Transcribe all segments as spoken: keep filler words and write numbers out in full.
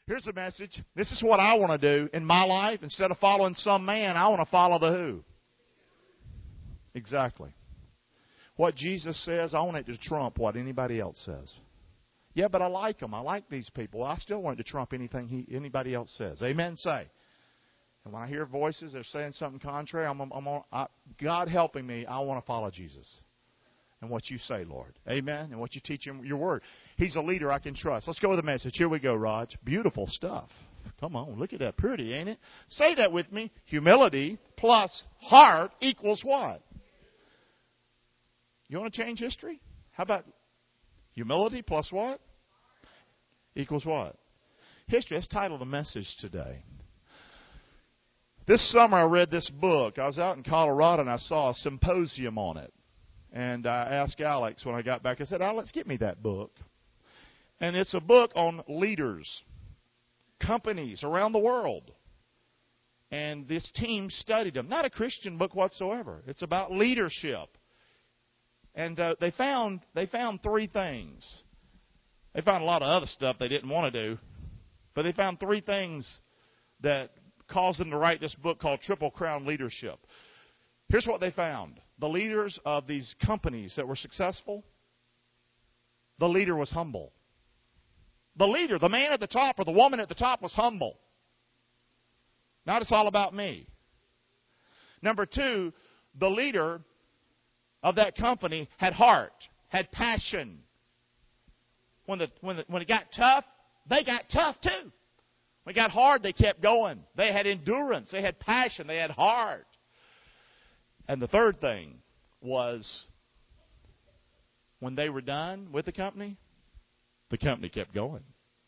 Here's the message. This is what I want to do in my life. Instead of following some man, I want to follow the who. Exactly. What Jesus says, I want it to trump what anybody else says. Yeah, but I like them. I like these people. I still want it to trump anything he, anybody else says. Amen, say. And when I hear voices, they're saying something contrary, I'm, I'm on, I, God helping me, I want to follow Jesus. And what you say, Lord. Amen. And what you teach him, your word. He's a leader I can trust. Let's go with the message. Here we go, Raj. Beautiful stuff. Come on, look at that. Pretty, ain't it? Say that with me. Humility plus heart equals what? You want to change history? How about humility plus what? Equals what? History. That's the title of the message today. This summer I read this book. I was out in Colorado and I saw a symposium on it. And I asked Alex when I got back, I said, Alex, get me that book. And it's a book on leaders, companies around the world. And this team studied them. Not a Christian book whatsoever. It's about leadership. And uh, they found they found three things. They found a lot of other stuff they didn't want to do. But they found three things that caused them to write this book called Triple Crown Leadership. Here's what they found. The leaders of these companies that were successful, the leader was humble. The leader, the man at the top or the woman at the top was humble. Not it's all about me. Number two, the leader of that company had heart, had passion. When the when the, when it got tough, they got tough too. When it got hard, they kept going. They had endurance. They had passion. They had heart. And the third thing was when they were done with the company, the company kept going.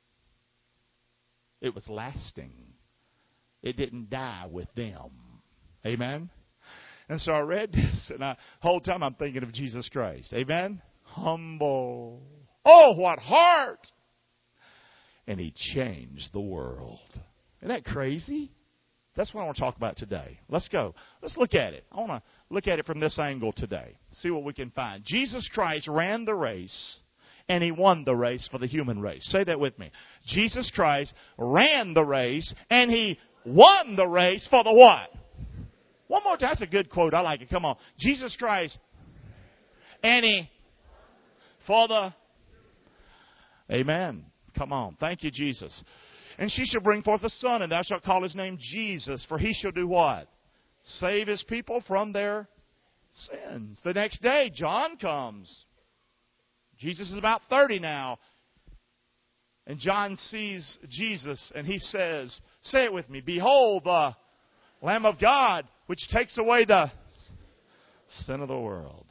It was lasting. It didn't die with them. Amen? And so I read this, and I, the whole time I'm thinking of Jesus Christ. Amen? Humble. Oh, what heart! And he changed the world. Isn't that crazy? That's what I want to talk about today. Let's go. Let's look at it. I want to look at it from this angle today. See what we can find. Jesus Christ ran the race, and he won the race for the human race. Say that with me. Jesus Christ ran the race, and he won the race for the what? One more time. That's a good quote. I like it. Come on. Jesus Christ, and he for the... Amen. Come on. Thank you, Jesus. And she shall bring forth a son, and thou shalt call his name Jesus, for he shall do what? Save his people from their sins. The next day, John comes. Jesus is about thirty now. And John sees Jesus, and he says, say it with me, behold the Lamb of God, which takes away the sin of the world.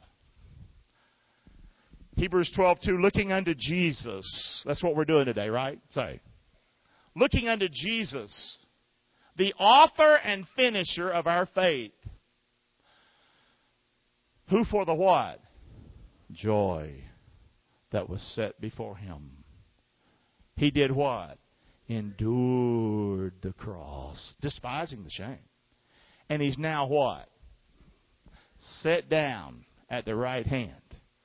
Hebrews twelve two, looking unto Jesus. That's what we're doing today, right? Say. Looking unto Jesus, the author and finisher of our faith. Who for the what? Joy that was set before him. He did what? Endured the cross, despising the shame. And he's now what? Set down at the right hand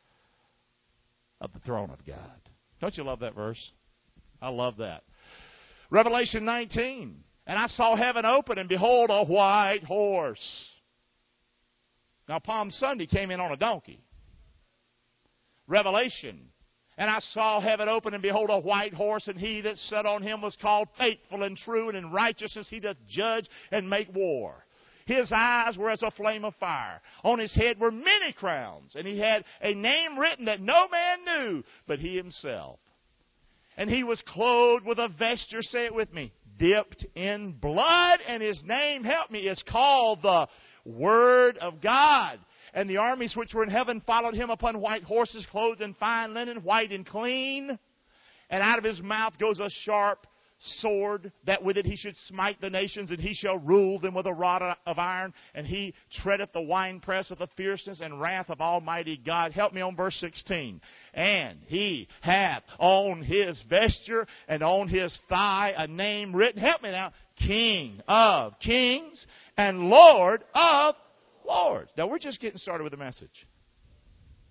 of the throne of God. Don't you love that verse? I love that. Revelation nineteen. And I saw heaven open, and behold, a white horse. Now, Palm Sunday came in on a donkey. Revelation. And I saw heaven open, and behold, a white horse, and he that sat on him was called Faithful and True, and in righteousness he doth judge and make war. His eyes were as a flame of fire. On his head were many crowns, and he had a name written that no man knew but he himself. And he was clothed with a vesture, say it with me, dipped in blood, and his name, help me, is called the Word of God. And the armies which were in heaven followed him upon white horses, clothed in fine linen, white and clean. And out of his mouth goes a sharp sword, that with it he should smite the nations, and he shall rule them with a rod of iron, and he treadeth the winepress of the fierceness and wrath of Almighty God. Help me on verse sixteen. And he hath on his vesture and on his thigh a name written, help me now, King of Kings and Lord of Lords. Now we're just getting started with the message.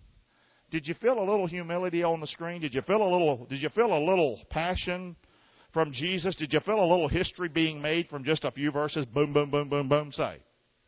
Did you feel a little humility on the screen? Did you feel a little, did you feel a little passion from Jesus? Did you feel a little history being made from just a few verses? Boom, boom, boom, boom, boom, say.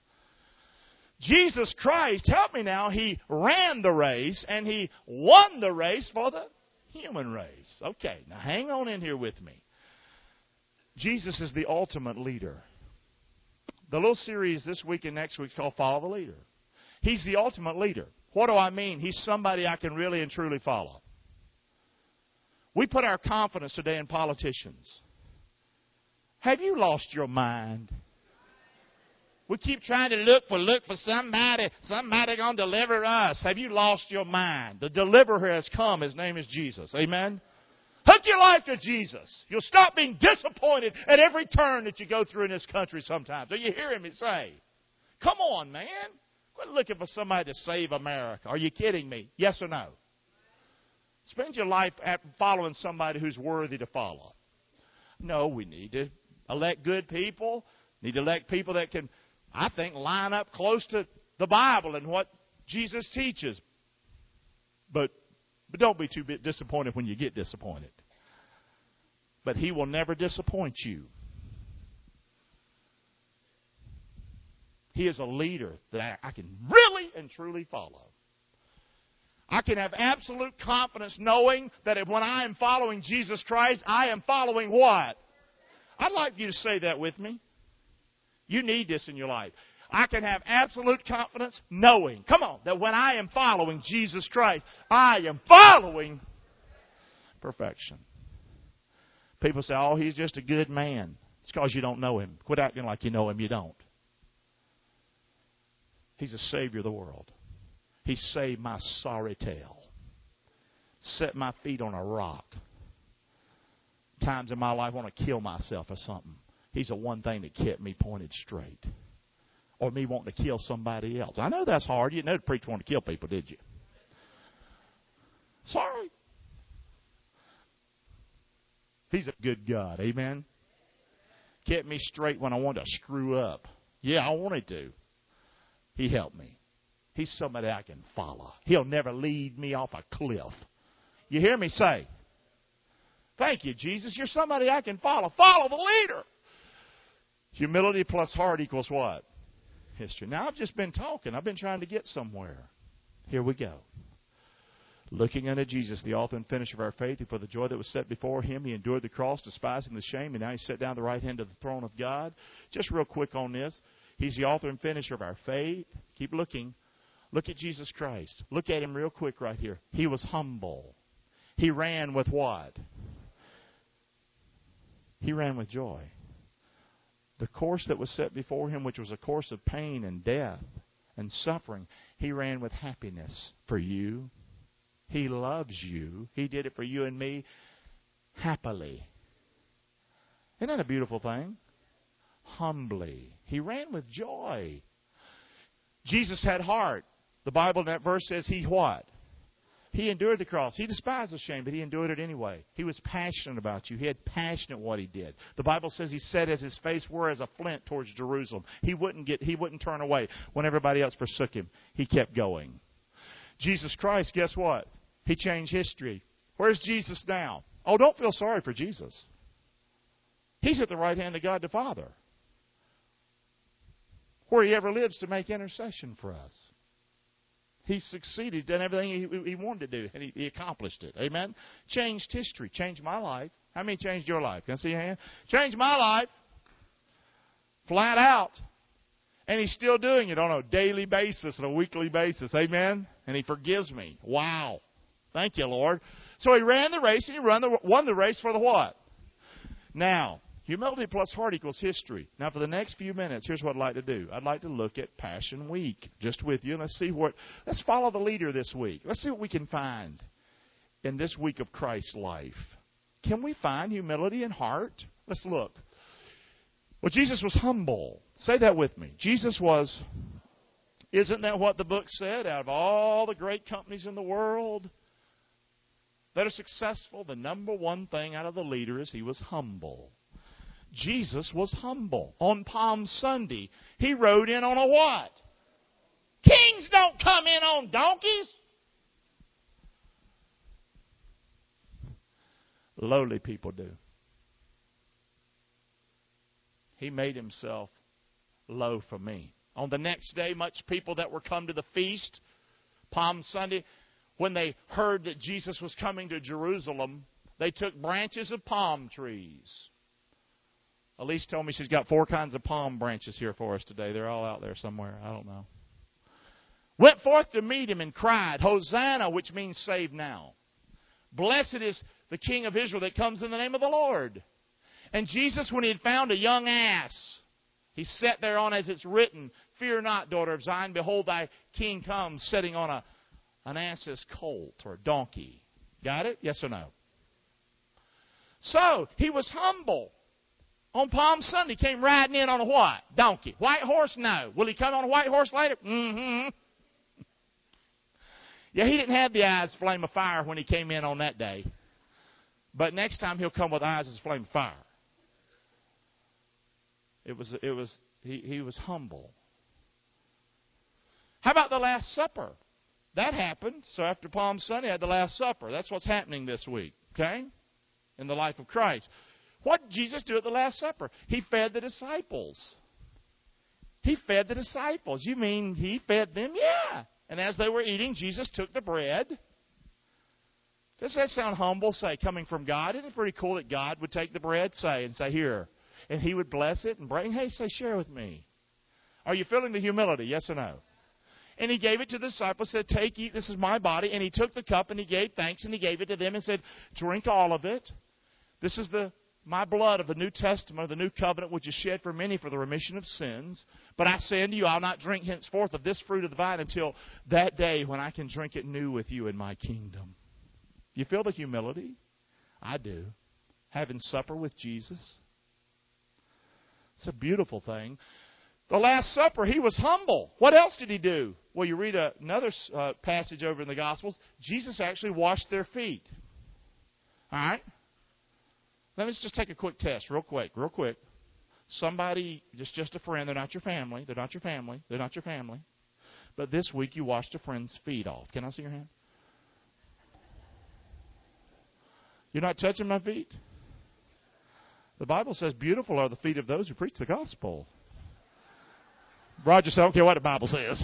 Jesus Christ, help me now, He ran the race and He won the race for the human race. Okay, now hang on in here with me. Jesus is the ultimate leader. The little series this week and next week is called Follow the Leader. He's the ultimate leader. What do I mean? He's somebody I can really and truly follow. We put our confidence today in politicians. Have you lost your mind? We keep trying to look for look for somebody, somebody going to deliver us. Have you lost your mind? The deliverer has come. His name is Jesus. Amen? Hook your life to Jesus. You'll stop being disappointed at every turn that you go through in this country sometimes. Are you hearing me say? Come on, man. Quit looking for somebody to save America. Are you kidding me? Yes or no? Spend your life following somebody who's worthy to follow. No, we need to elect good people. Need to elect people that can, I think, line up close to the Bible and what Jesus teaches. But, but don't be too disappointed when you get disappointed. But He will never disappoint you. He is a leader that I can really and truly follow. I can have absolute confidence knowing that when I am following Jesus Christ, I am following what? I'd like you to say that with me. You need this in your life. I can have absolute confidence knowing, come on, that when I am following Jesus Christ, I am following perfection. People say, oh, he's just a good man. It's because you don't know Him. Quit acting like you know Him. You don't. He's a Savior of the world. He saved my sorry tail. Set my feet on a rock. Times in my life I want to kill myself or something. He's the one thing that kept me pointed straight. Or me wanting to kill somebody else. I know that's hard. You didn't know the preacher wanted to kill people, did you? Sorry. He's a good God. Amen? Kept me straight when I wanted to screw up. Yeah, I wanted to. He helped me. He's somebody I can follow. He'll never lead me off a cliff. You hear me say? Thank you, Jesus. You're somebody I can follow. Follow the leader. Humility plus heart equals what? History. Now, I've just been talking. I've been trying to get somewhere. Here we go. Looking unto Jesus, the author and finisher of our faith, who for the joy that was set before Him, He endured the cross, despising the shame, and now He's set down at the right hand of the throne of God. Just real quick on this. He's the author and finisher of our faith. Keep looking. Look at Jesus Christ. Look at Him real quick right here. He was humble. He ran with what? He ran with joy. The course that was set before Him, which was a course of pain and death and suffering, He ran with happiness for you. He loves you. He did it for you and me happily. Isn't that a beautiful thing? Humbly. He ran with joy. Jesus had heart. The Bible in that verse says He what? He endured the cross. He despised the shame, but He endured it anyway. He was passionate about you. He had passion at what He did. The Bible says He said as His face were as a flint towards Jerusalem. He wouldn't get, He wouldn't turn away when everybody else forsook Him. He kept going. Jesus Christ, guess what? He changed history. Where's Jesus now? Oh, don't feel sorry for Jesus. He's at the right hand of God the Father, where He ever lives to make intercession for us. He succeeded. He's done everything he, he wanted to do, and he, he accomplished it. Amen? Changed history. Changed my life. How many changed your life? Can I see your hand? Changed my life. Flat out. And He's still doing it on a daily basis, on a weekly basis. Amen? And He forgives me. Wow. Thank you, Lord. So He ran the race, and He run the, won the race for the what? Now, humility plus heart equals history. Now, for the next few minutes, here's what I'd like to do. I'd like to look at Passion Week just with you. And let's see what, let's follow the leader this week. Let's see what we can find in this week of Christ's life. Can we find humility and heart? Let's look. Well, Jesus was humble. Say that with me. Jesus was, isn't that what the book said? Out of all the great companies in the world that are successful, the number one thing out of the leader is He was humble. Jesus was humble. On Palm Sunday, He rode in on a what? Kings don't come in on donkeys. Lowly people do. He made himself low for me. On the next day, much people that were come to the feast, Palm Sunday, when they heard that Jesus was coming to Jerusalem, they took branches of palm trees. Elise told me she's got four kinds of palm branches here for us today. They're all out there somewhere. I don't know. Went forth to meet him and cried, Hosanna, which means save now. Blessed is the King of Israel that comes in the name of the Lord. And Jesus, when he had found a young ass, he sat thereon as it's written, Fear not, daughter of Zion, behold thy king comes, sitting on a, an ass's colt or a donkey. Got it? Yes or no? So, he was humble. On Palm Sunday, came riding in on a what? Donkey. White horse? No. Will he come on a white horse later? Mm-hmm. Yeah, he didn't have the eyes flame of fire when he came in on that day. But next time he'll come with eyes as flame of fire. It was, it was, he, he was humble. How about the Last Supper? That happened. So after Palm Sunday, I had the Last Supper. That's what's happening this week, okay? In the life of Christ. What did Jesus do at the Last Supper? He fed the disciples. He fed the disciples. You mean he fed them? Yeah. And as they were eating, Jesus took the bread. Does that sound humble? Say, coming from God. Isn't it pretty cool that God would take the bread, say, and say, here. And he would bless it and bring, hey, say, share with me. Are you feeling the humility? Yes or no? And he gave it to the disciples, said, take, eat, this is my body. And he took the cup and he gave thanks and he gave it to them and said, drink all of it. This is the my blood of the New Testament, of the New Covenant, which is shed for many for the remission of sins. But I say unto you, I'll not drink henceforth of this fruit of the vine until that day when I can drink it new with you in my kingdom. You feel the humility? I do. Having supper with Jesus. It's a beautiful thing. The Last Supper, he was humble. What else did he do? Well, you read a, another uh, passage over in the Gospels. Jesus actually washed their feet. All right? Let me just take a quick test, real quick, real quick. Somebody, just, just a friend, they're not your family, they're not your family, they're not your family. But this week you washed a friend's feet off. Can I see your hand? You're not touching my feet? The Bible says, beautiful are the feet of those who preach the gospel. Roger said, I don't care what the Bible says.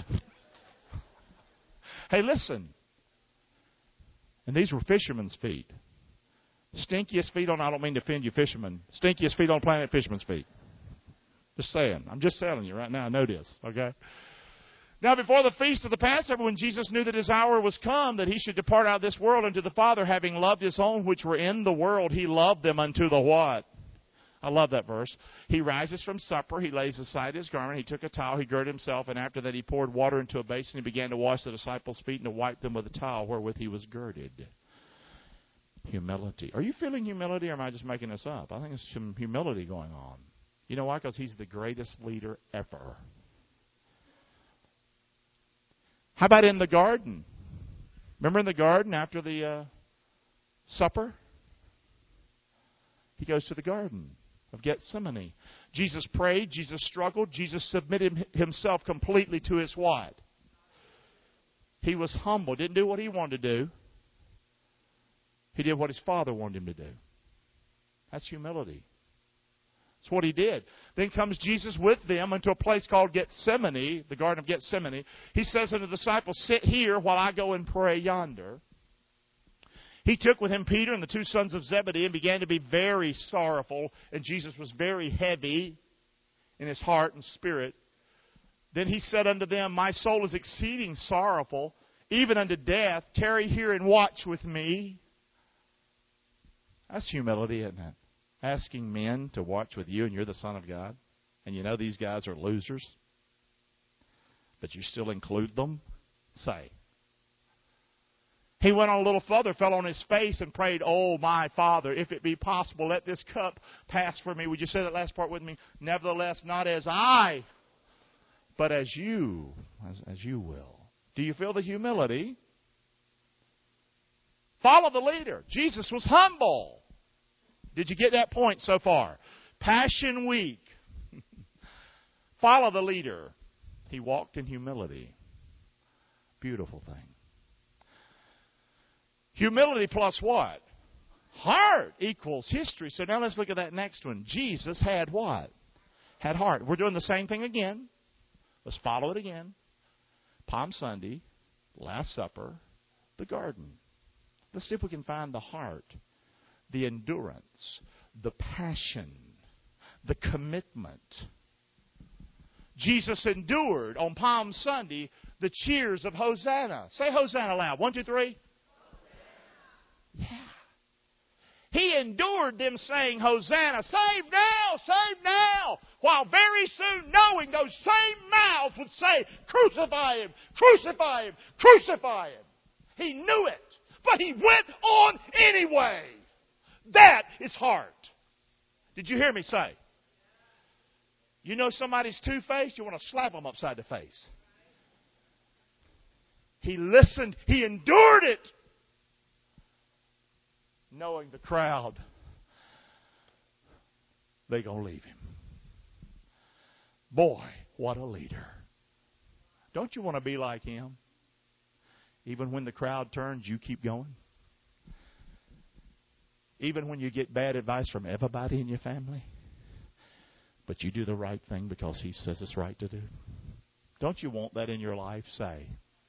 Hey, listen. And these were fishermen's feet. Stinkiest feet on, I don't mean to offend you fishermen. Stinkiest feet on the planet, fishermen's feet. Just saying. I'm just telling you right now. Know this, okay? Now, before the feast of the Passover, when Jesus knew that his hour was come, that he should depart out of this world unto the Father, having loved his own which were in the world, he loved them unto the what? I love that verse. He rises from supper. He lays aside his garment. He took a towel. He girded himself. And after that, he poured water into a basin. He began to wash the disciples' feet and to wipe them with a towel wherewith he was girded. Humility. Are you feeling humility or am I just making this up? I think there's some humility going on. You know why? Because he's the greatest leader ever. How about in the garden? Remember in the garden after the uh, supper? He goes to the garden of Gethsemane. Jesus prayed. Jesus struggled. Jesus submitted himself completely to his what? He was humble. Didn't do what he wanted to do. He did what his Father wanted him to do. That's humility. That's what he did. Then comes Jesus with them into a place called Gethsemane, the Garden of Gethsemane. He says unto the disciples, sit here while I go and pray yonder. He took with him Peter and the two sons of Zebedee and began to be very sorrowful. And Jesus was very heavy in his heart and spirit. Then he said unto them, my soul is exceeding sorrowful, even unto death. Tarry here and watch with me. That's humility, isn't it? Asking men to watch with you and you're the Son of God. And you know these guys are losers. But you still include them? Say. He went on a little further, fell on his face and prayed, oh, my Father, if it be possible, let this cup pass from me. Would you say that last part with me? Nevertheless, not as I, but as you, as, as you will. Do you feel the humility? Follow the leader. Jesus was humble. Did you get that point so far? Passion Week. Follow the leader. He walked in humility. Beautiful thing. Humility plus what? Heart equals history. So now let's look at that next one. Jesus had what? Had heart. We're doing the same thing again. Let's follow it again. Palm Sunday, Last Supper, the garden. Let's see if we can find the heart, the endurance, the passion, the commitment. Jesus endured on Palm Sunday the cheers of Hosanna. Say Hosanna loud. One, two, three. Hosanna. Yeah. He endured them saying, Hosanna, save now, save now. While very soon knowing those same mouths would say, crucify him, crucify him, crucify him. He knew it, but he went on anyway. That is heart. Did you hear me say? You know somebody's two-faced, you want to slap them upside the face. He listened. He endured it. Knowing the crowd, they're going to leave him. Boy, what a leader. Don't you want to be like him? Even when the crowd turns, you keep going. Even when you get bad advice from everybody in your family. But you do the right thing because he says it's right to do. Don't you want that in your life? Say.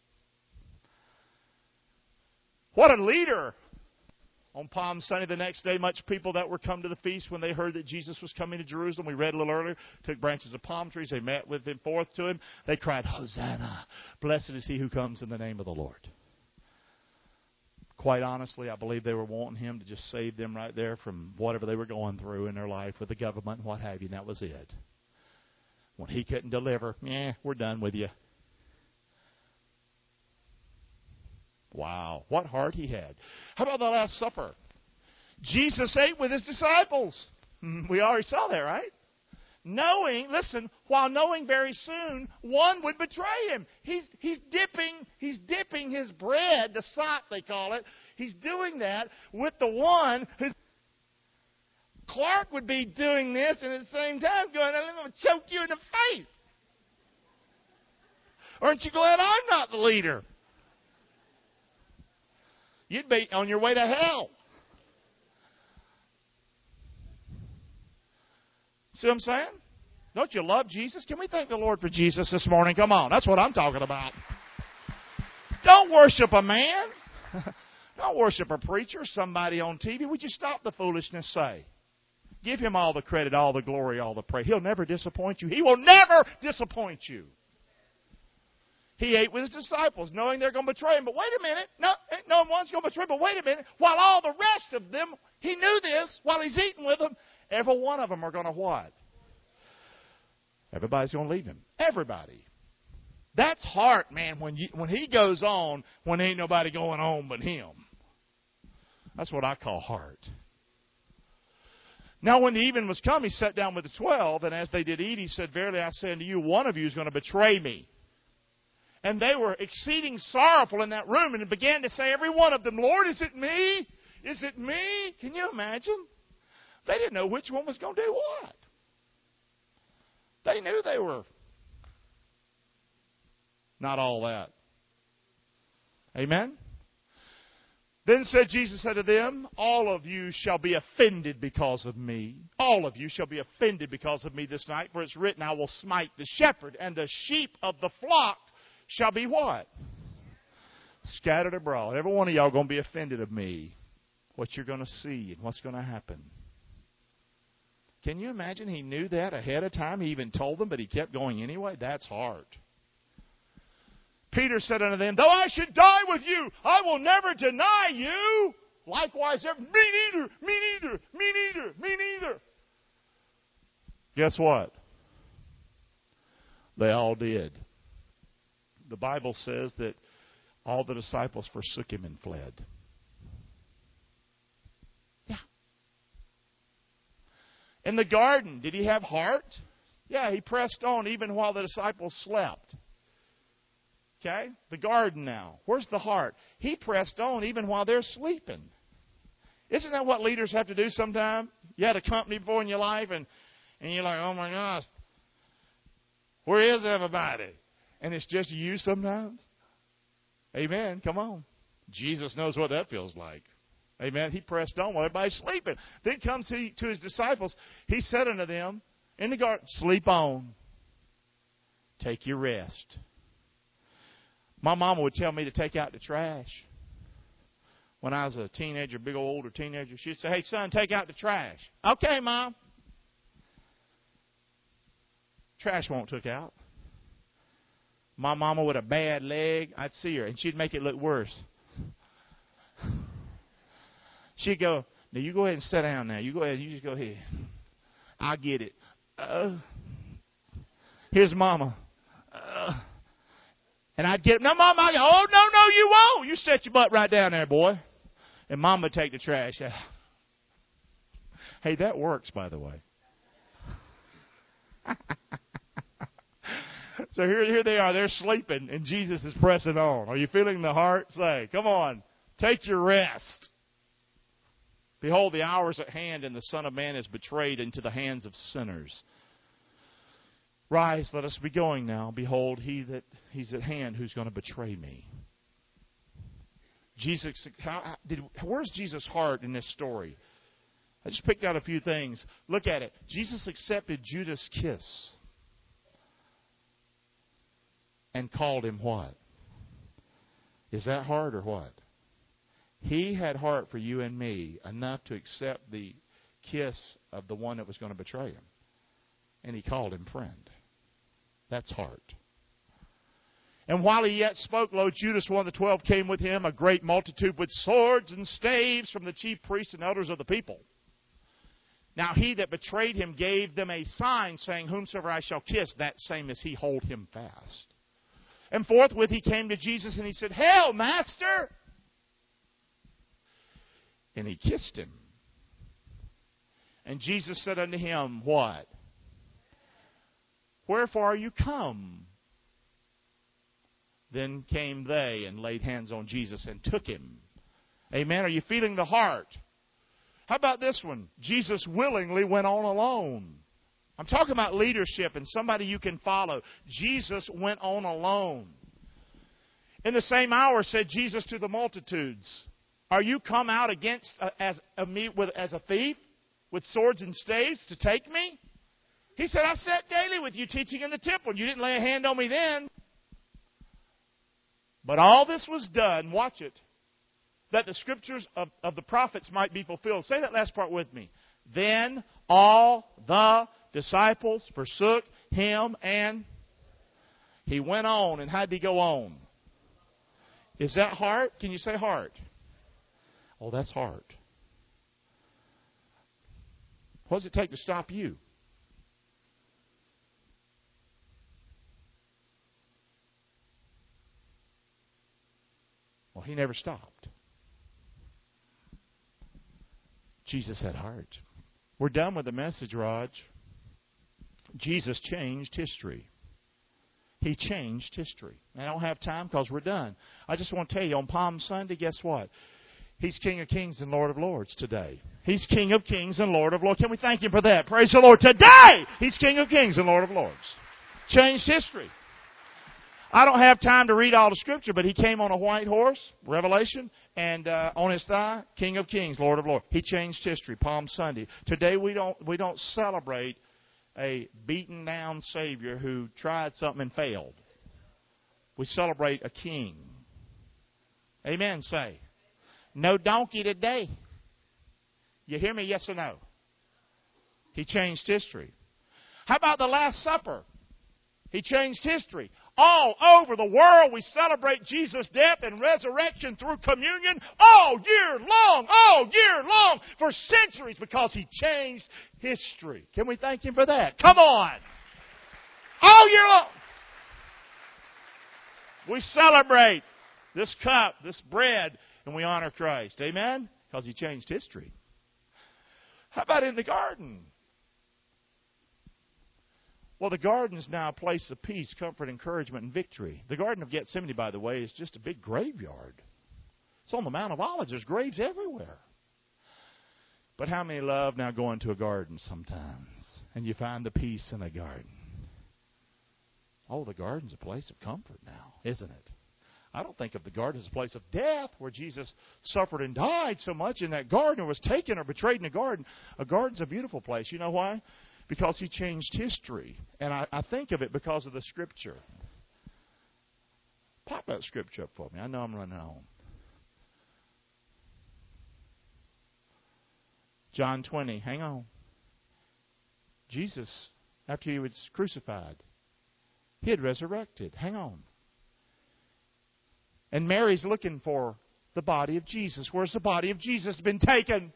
What a leader! On Palm Sunday the next day, much people that were come to the feast when they heard that Jesus was coming to Jerusalem. We read a little earlier. Took branches of palm trees. They met with him forth to him. They cried, Hosanna! Blessed is he who comes in the name of the Lord. Quite honestly, I believe they were wanting him to just save them right there from whatever they were going through in their life with the government and what have you, and that was it. When he couldn't deliver, yeah, we're done with you. Wow, what heart he had. How about the Last Supper? Jesus ate with his disciples. We already saw that, right? Knowing, listen, while knowing very soon one would betray him. He's, he's dipping, he's dipping his bread, the sop they call it. He's doing that with the one who's... Clark would be doing this and at the same time going, I'm going to choke you in the face. Aren't you glad I'm not the leader? You'd be on your way to hell. See what I'm saying? Don't you love Jesus? Can we thank the Lord for Jesus this morning? Come on. That's what I'm talking about. Don't worship a man. Don't worship a preacher, somebody on T V. Would you stop the foolishness? Say. Give him all the credit, all the glory, all the praise. He'll never disappoint you. He will never disappoint you. He ate with his disciples, knowing they're going to betray him. But wait a minute. No, no one's going to betray him. But wait a minute. While all the rest of them, he knew this, while he's eating with them, every one of them are going to what? Everybody's going to leave him. Everybody. That's heart, man, when you, when he goes on, when ain't nobody going on but him. That's what I call heart. Now, when the evening was come, he sat down with the twelve, and as they did eat, he said, Verily I say unto you, one of you is going to betray me. And they were exceeding sorrowful in that room, and began to say, every one of them, Lord, is it me? Is it me? Can you imagine? They didn't know which one was going to do what. They knew they were not all that. Amen? Then said Jesus unto them, all of you shall be offended because of me. All of you shall be offended because of me this night. For it's written, I will smite the shepherd, and the sheep of the flock shall be what? Scattered abroad. Every one of y'all going to be offended of me. What you're going to see and what's going to happen. Can you imagine he knew that ahead of time? He even told them, but he kept going anyway? That's hard. Peter said unto them, though I should die with you, I will never deny you. Likewise, me neither, me neither, me neither, me neither. Guess what? They all did. The Bible says that all the disciples forsook him and fled. Yeah. In the garden, did he have heart? Yeah, he pressed on even while the disciples slept. Okay? The garden now. Where's the heart? He pressed on even while they're sleeping. Isn't that what leaders have to do sometimes? You had a company before in your life and, and you're like, oh my gosh, where is everybody? And it's just you sometimes. Amen. Come on. Jesus knows what that feels like. Amen. He pressed on while everybody's sleeping. Then comes he to his disciples. He said unto them, In the garden. Sleep on. Take your rest. My mama would tell me to take out the trash. When I was a teenager, big old older teenager, she'd say, hey, son, take out the trash. Okay, Mom. Trash won't took out. My mama with a bad leg, I'd see her, and she'd make it look worse. She'd go, now you go ahead and sit down now. You go ahead, you just go ahead. I'll get it. Uh, here's Mama. Uh, and I'd get, no, Mama. I'd go, oh, no, no, you won't. You set your butt right down there, boy. And Mama would take the trash out. Hey, that works, by the way. So here, here they are. They're sleeping, and Jesus is pressing on. Are you feeling the heart? Say, come on, take your rest. Behold, the hour is at hand, and the Son of Man is betrayed into the hands of sinners. Rise, let us be going now. Behold, he that he's at hand who's going to betray me. Jesus, how, did, where's Jesus' heart in this story? I just picked out a few things. Look at it. Jesus accepted Judas' kiss and called him what? Is that hard or what? He had heart for you and me enough to accept the kiss of the one that was going to betray him. And he called him friend. That's heart. And while he yet spoke, lo, Judas, one of the twelve, came with him, a great multitude with swords and staves from the chief priests and elders of the people. Now he that betrayed him gave them a sign, saying, whomsoever I shall kiss, that same is he, hold him fast. And forthwith he came to Jesus, and he said, Hail, Master! And he kissed him. And Jesus said unto him, what? Wherefore are you come? Then came they and laid hands on Jesus and took him. Amen. Are you feeling the heart? How about this one? Jesus willingly went on alone. I'm talking about leadership and somebody you can follow. Jesus went on alone. In the same hour said Jesus to the multitudes, are you come out against uh, as a me with as a thief with swords and staves to take me? He said, I sat daily with you teaching in the temple. You didn't lay a hand on me then. But all this was done, watch it, that the scriptures of, of the prophets might be fulfilled. Say that last part with me. Then all the disciples forsook him, and he went on. And how did he go on? Is that heart? Can you say heart? Oh, that's heart. What does it take to stop you? Well, he never stopped. Jesus had heart. We're done with the message, Raj. Jesus changed history. He changed history. And I don't have time because we're done. I just want to tell you, on Palm Sunday, guess what? He's King of Kings and Lord of Lords today. He's King of Kings and Lord of Lords. Can we thank Him for that? Praise the Lord. Today, He's King of Kings and Lord of Lords. Changed history. I don't have time to read all the Scripture, but He came on a white horse, Revelation, and uh, on His thigh, King of Kings, Lord of Lords. He changed history, Palm Sunday. Today we don't we don't celebrate a beaten down Savior who tried something and failed. We celebrate a King. Amen, say. No donkey today. You hear me, yes or no? He changed history. How about the Last Supper? He changed history. All over the world, we celebrate Jesus' death and resurrection through communion all year long, all year long, for centuries, because He changed history. Can we thank Him for that? Come on! All year long. We celebrate this cup, this bread, and we honor Christ. Amen? Because He changed history. How about in the garden? Well, the garden is now a place of peace, comfort, encouragement, and victory. The Garden of Gethsemane, by the way, is just a big graveyard. It's on the Mount of Olives. There's graves everywhere. But how many love now going to a garden sometimes? And you find the peace in a garden. Oh, the garden's a place of comfort now, isn't it? I don't think of the garden as a place of death where Jesus suffered and died so much in that garden or was taken or betrayed in the garden. A garden's a beautiful place. You know why? Because He changed history. And I, I think of it because of the Scripture. Pop that Scripture up for me. I know I'm running on. John twenty. Hang on. Jesus, after He was crucified, He had resurrected. Hang on. And Mary's looking for the body of Jesus. Where's the body of Jesus been taken?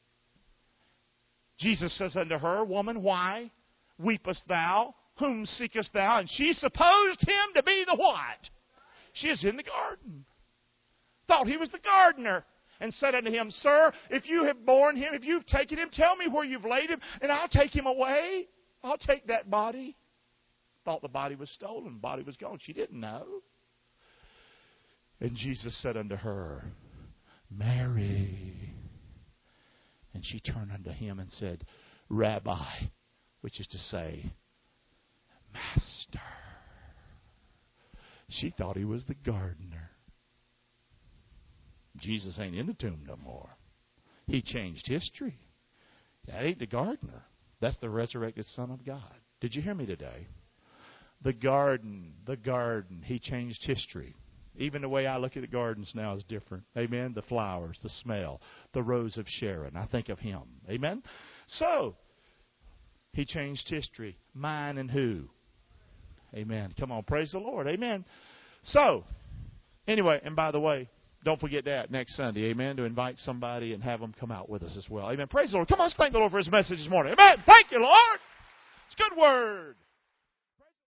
Jesus says unto her, Woman, why weepest thou? Whom seekest thou? And she supposed Him to be the what? She is in the garden. Thought He was the gardener. And said unto him, Sir, if you have borne Him, if you've taken Him, tell me where you've laid Him, and I'll take Him away. I'll take that body. Thought the body was stolen. The body was gone. She didn't know. And Jesus said unto her, Mary. And she turned unto Him and said, Rabbi, which is to say, Master. She thought He was the gardener. Jesus ain't in the tomb no more. He changed history. That ain't the gardener. That's the resurrected Son of God. Did you hear me today? The garden, the garden. He changed history. Even the way I look at the gardens now is different. Amen? The flowers, the smell, the rose of Sharon. I think of Him. Amen? So, He changed history. Mine and who? Amen. Come on, praise the Lord. Amen. So, anyway, and by the way, don't forget that next Sunday, amen, to invite somebody and have them come out with us as well. Amen. Praise the Lord. Come on, let's thank the Lord for His message this morning. Amen. Thank you, Lord. It's a good word.